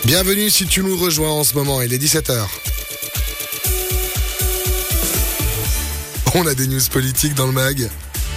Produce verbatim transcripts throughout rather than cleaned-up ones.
Bienvenue si tu nous rejoins en ce moment, il est dix-sept heures. On a des news politiques dans le mag.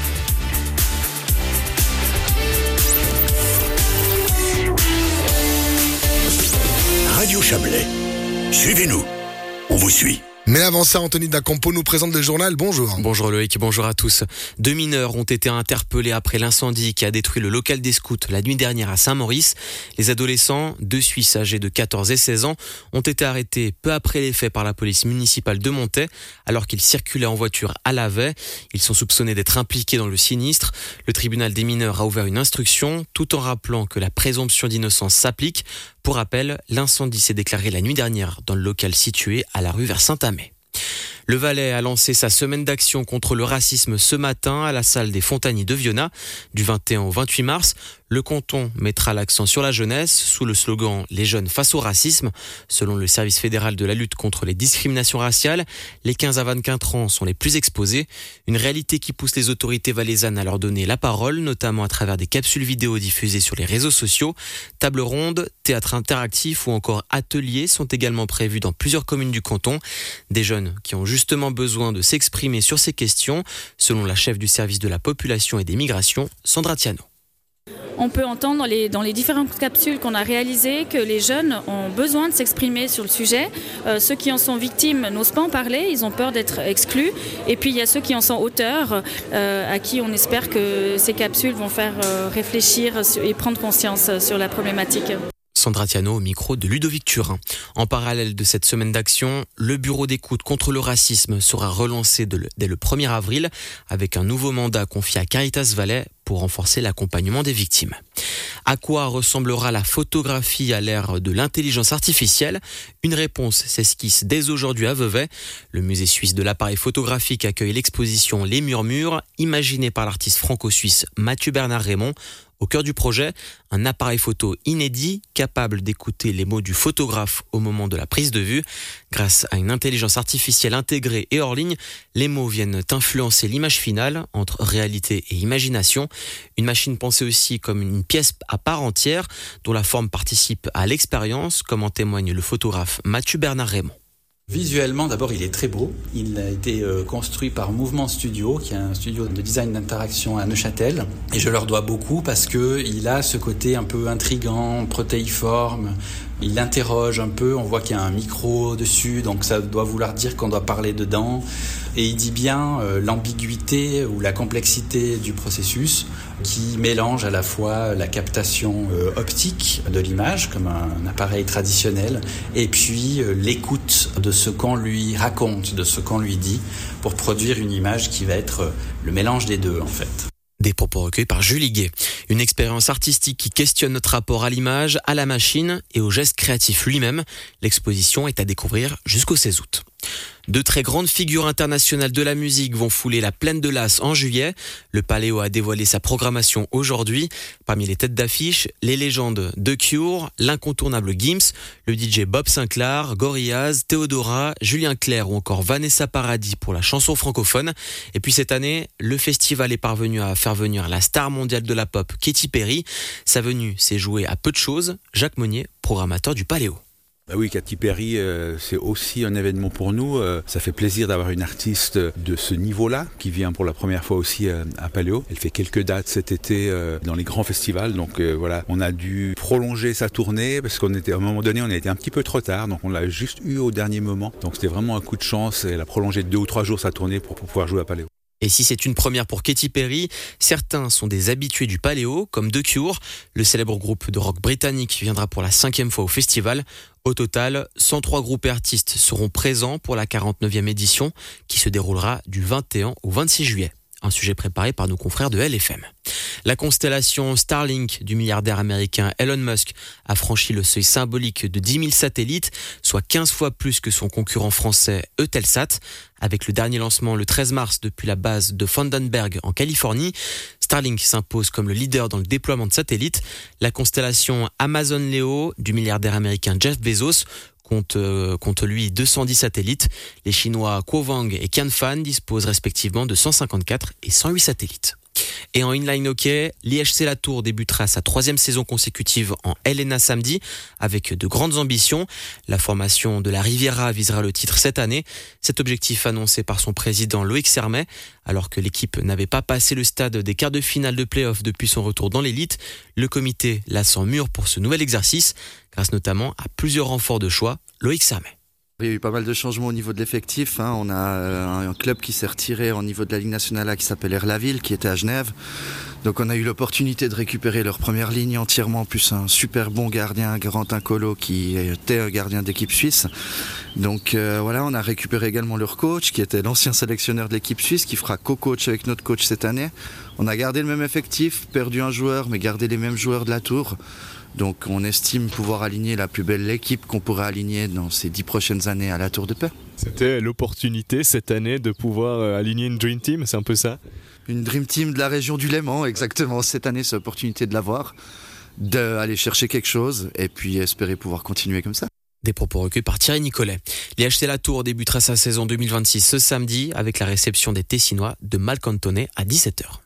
Radio Chablais, suivez-nous, on vous suit. Mais avant ça, Anthony Dacampo nous présente le journal. Bonjour. Bonjour Loïc, bonjour à tous. Deux mineurs ont été interpellés après l'incendie qui a détruit le local des scouts la nuit dernière à Saint-Maurice. Les adolescents, deux Suisses âgés de quatorze et seize ans, ont été arrêtés peu après les faits par la police municipale de Montaix, alors qu'ils circulaient en voiture à Lavey. Ils sont soupçonnés d'être impliqués dans le sinistre. Le tribunal des mineurs a ouvert une instruction, tout en rappelant que la présomption d'innocence s'applique. Pour rappel, l'incendie s'est déclaré la nuit dernière dans le local situé à la rue vers Saint-Amé. Le Valais a lancé sa semaine d'action contre le racisme ce matin à la salle des Fontaniers de Viona. Du vingt et un au vingt-huit mars, le canton mettra l'accent sur la jeunesse sous le slogan « Les jeunes face au racisme ». Selon le service fédéral de la lutte contre les discriminations raciales, les quinze à vingt-quatre ans sont les plus exposés. Une réalité qui pousse les autorités valaisannes à leur donner la parole, notamment à travers des capsules vidéo diffusées sur les réseaux sociaux. Tables rondes, théâtre interactif ou encore ateliers sont également prévus dans plusieurs communes du canton. Des jeunes qui ont justement besoin de s'exprimer sur ces questions, selon la chef du service de la population et des migrations, Sandra Tiano. On peut entendre dans les, dans les différentes capsules qu'on a réalisées que les jeunes ont besoin de s'exprimer sur le sujet. Euh, ceux qui en sont victimes n'osent pas en parler, ils ont peur d'être exclus. Et puis il y a ceux qui en sont auteurs, euh, à qui on espère que ces capsules vont faire euh, réfléchir et prendre conscience sur la problématique. Sandra Tiano au micro de Ludovic Turin. En parallèle de cette semaine d'action, le bureau d'écoute contre le racisme sera relancé de le, dès le premier avril avec un nouveau mandat confié à Caritas Valais pour renforcer l'accompagnement des victimes. À quoi ressemblera la photographie à l'ère de l'intelligence artificielle ? Une réponse s'esquisse dès aujourd'hui à Vevey. Le musée suisse de l'appareil photographique accueille l'exposition Les Murmures, imaginée par l'artiste franco-suisse Mathieu Bernard Raymond. Au cœur du projet, un appareil photo inédit, capable d'écouter les mots du photographe au moment de la prise de vue. Grâce à une intelligence artificielle intégrée et hors ligne, les mots viennent influencer l'image finale entre réalité et imagination. Une machine pensée aussi comme une pièce à part entière, dont la forme participe à l'expérience, comme en témoigne le photographe Mathieu Bernard Raymond. Visuellement, d'abord, il est très beau. Il a été euh, construit par Mouvement Studio, qui est un studio de design d'interaction à Neuchâtel. Et je leur dois beaucoup parce que il a ce côté un peu intriguant, protéiforme. Il interroge un peu, on voit qu'il y a un micro dessus, donc ça doit vouloir dire qu'on doit parler dedans. Et il dit bien euh, l'ambiguïté ou la complexité du processus qui mélange à la fois la captation euh, optique de l'image, comme un, un appareil traditionnel, et puis euh, l'écoute de ce qu'on lui raconte, de ce qu'on lui dit, pour produire une image qui va être euh, le mélange des deux en fait. Des propos recueillis par Julie Guay. Une expérience artistique qui questionne notre rapport à l'image, à la machine et au geste créatif lui-même. L'exposition est à découvrir jusqu'au seize août. Deux très grandes figures internationales de la musique vont fouler la Plaine de Las en juillet. Le Paléo a dévoilé sa programmation aujourd'hui. Parmi les têtes d'affiche, les légendes The Cure, l'incontournable Gims, le D J Bob Sinclair, Gorillaz, Theodora, Julien Clerc ou encore Vanessa Paradis pour la chanson francophone. Et puis cette année, le festival est parvenu à faire venir la star mondiale de la pop Katy Perry. Sa venue s'est jouée à peu de choses. Jacques Monnier, programmateur du Paléo. Bah oui, Katy Perry, euh, c'est aussi un événement pour nous. Euh, ça fait plaisir d'avoir une artiste de ce niveau-là qui vient pour la première fois aussi euh, à Paléo. Elle fait quelques dates cet été euh, dans les grands festivals. Donc euh, voilà, on a dû prolonger sa tournée parce qu'on était à un moment donné, on a été un petit peu trop tard. Donc on l'a juste eu au dernier moment. Donc c'était vraiment un coup de chance. Elle a prolongé de deux ou trois jours sa tournée pour, pour pouvoir jouer à Paléo. Et si c'est une première pour Katy Perry, certains sont des habitués du Paléo, comme The Cure. Le célèbre groupe de rock britannique viendra pour la cinquième fois au festival. Au total, cent trois groupes et artistes seront présents pour la quarante-neuvième édition, qui se déroulera du vingt et un au vingt-six juillet. Un sujet préparé par nos confrères de L F M. La constellation Starlink du milliardaire américain Elon Musk a franchi le seuil symbolique de dix mille satellites, soit quinze fois plus que son concurrent français Eutelsat. Avec le dernier lancement le treize mars depuis la base de Vandenberg en Californie, Starlink s'impose comme le leader dans le déploiement de satellites. La constellation Amazon Leo du milliardaire américain Jeff Bezos compte, euh, compte lui deux cent dix satellites. Les Chinois Kuowang et Qianfan disposent respectivement de cent cinquante-quatre et cent huit satellites. Et en inline hockey, l'I H C Latour débutera sa troisième saison consécutive en L N A samedi avec de grandes ambitions. La formation de la Riviera visera le titre cette année. Cet objectif annoncé par son président Loïc Sermet. Alors que l'équipe n'avait pas passé le stade des quarts de finale de play-off depuis son retour dans l'élite, le comité la sent mûre pour ce nouvel exercice, grâce notamment à plusieurs renforts de choix. Loïc Sermet. Il y a eu pas mal de changements au niveau de l'effectif. Hein. On a un club qui s'est retiré au niveau de la Ligue nationale qui s'appelle Erlaville, qui était à Genève. Donc on a eu l'opportunité de récupérer leur première ligne entièrement, plus un super bon gardien, Corentin Colo, qui était un gardien d'équipe suisse. Donc euh, voilà, on a récupéré également leur coach, qui était l'ancien sélectionneur de l'équipe suisse, qui fera co-coach avec notre coach cette année. On a gardé le même effectif, perdu un joueur, mais gardé les mêmes joueurs de la Tour. Donc on estime pouvoir aligner la plus belle équipe qu'on pourrait aligner dans ces dix prochaines années à la Tour de Paix. C'était l'opportunité cette année de pouvoir aligner une Dream Team, c'est un peu ça ? Une Dream Team de la région du Léman, exactement. Cette année, c'est l'opportunité de l'avoir, d'aller chercher quelque chose et puis espérer pouvoir continuer comme ça. Des propos recueillis par Thierry Nicolet. L'I H C Latour débutera sa saison deux mille vingt-six ce samedi avec la réception des Tessinois de Malcantone à dix-sept heures.